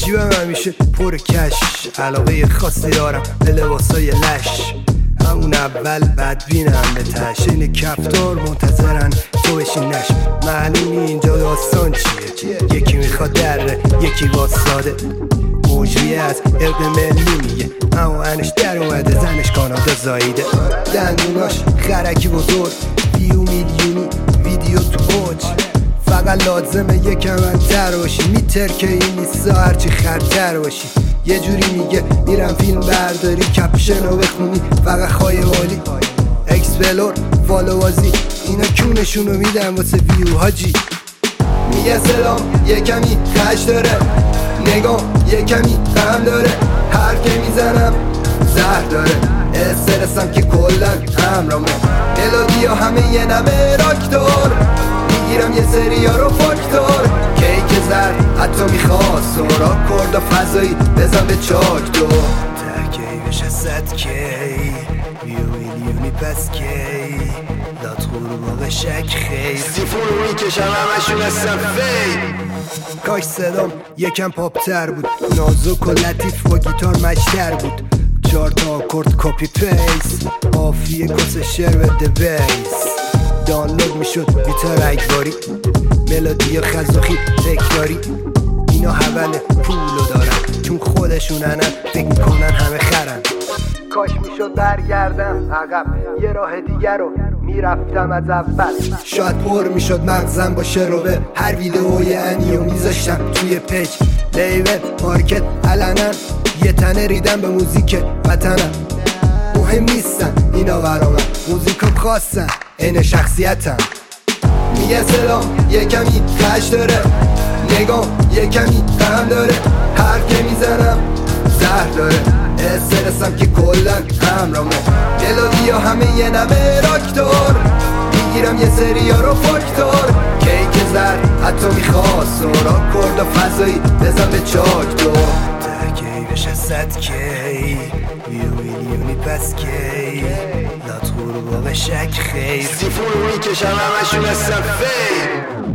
جیبم همیشه پر کش، علاقه خاصی دارم به لباسای لش. همون اول بدبینم به تش، این کفتار منتظرن تو بشینش. معلومی اینجا داستان چیه، یکی میخواد دره یکی واساده. موجویه از ارد ملی میگه اما انش در اومده، زنش کانادا زاییده. دندوناش خرکی بزرگ، ویو میلیونی ویدیو تو اوج. فقط لازمه یکم انتر باشی، میترکه این نیستا هرچی خرتر باشی. یه جوری میگه میرم فیلم برداری، کپشنو بخونی فقط خایوالی. اکسپلور فالووازی اینا کونشونو میدن واسه ویو حاجی. میگه سلام یه کمی خش داره، نگاه یه کمی غم داره. هر که میزنم زهر داره، استرسم که کلن همرامه. ملودی ها همه یه نمه راکتور، میگیرم یه سری ها رو فاکتور. کیک زر حتی میخواد سورا کرد و فضایی بزن به چاک تو. تکی بشه 100K ویو میلیونی پس کی داد غروبا شک خیلی سیفون رو میکشم همشون هستم فی. کاش صدام یکم پاپتر بود، نازک و لطیف با گیتار مجتر بود. 4 تا آکورد کپی پیس، قافیه کس شعر به دیویس. دانلود میشد گیتار اجباری، ملودی خزوخی تکراری. اینا حول پولو دارن چون خودشونن، فکر میکنن همه خرن. کاش میشد برگردم عقب، یه راه دیگر رو میرفتم از اول. شاید پر میشد مغزم با شروبه، هر ویدئوی انیو میذاشتم توی پیج. لیبل مارکت علنا یه تنه ریدم به موزیک وطنم. مهم نیستن اینا برامن، موزیکم خواستن این شخصیتم. میگه سلام یه کمی خش داره، نگاه یه کمی غم داره. هر که میزنم زهر داره، استرسم که کلن همرامه. ملودی ها همه یه نمه راکتور، میگیرم یه سری ها رو فاکتور. کیک زر حتی میخواد سورا کرد و فضایی بزن به چاک تو. تکی بشه 100K ویو میلیونی پس کی داد غروبا به شک خیر. سیفون رو میکشم همشون هستم فی.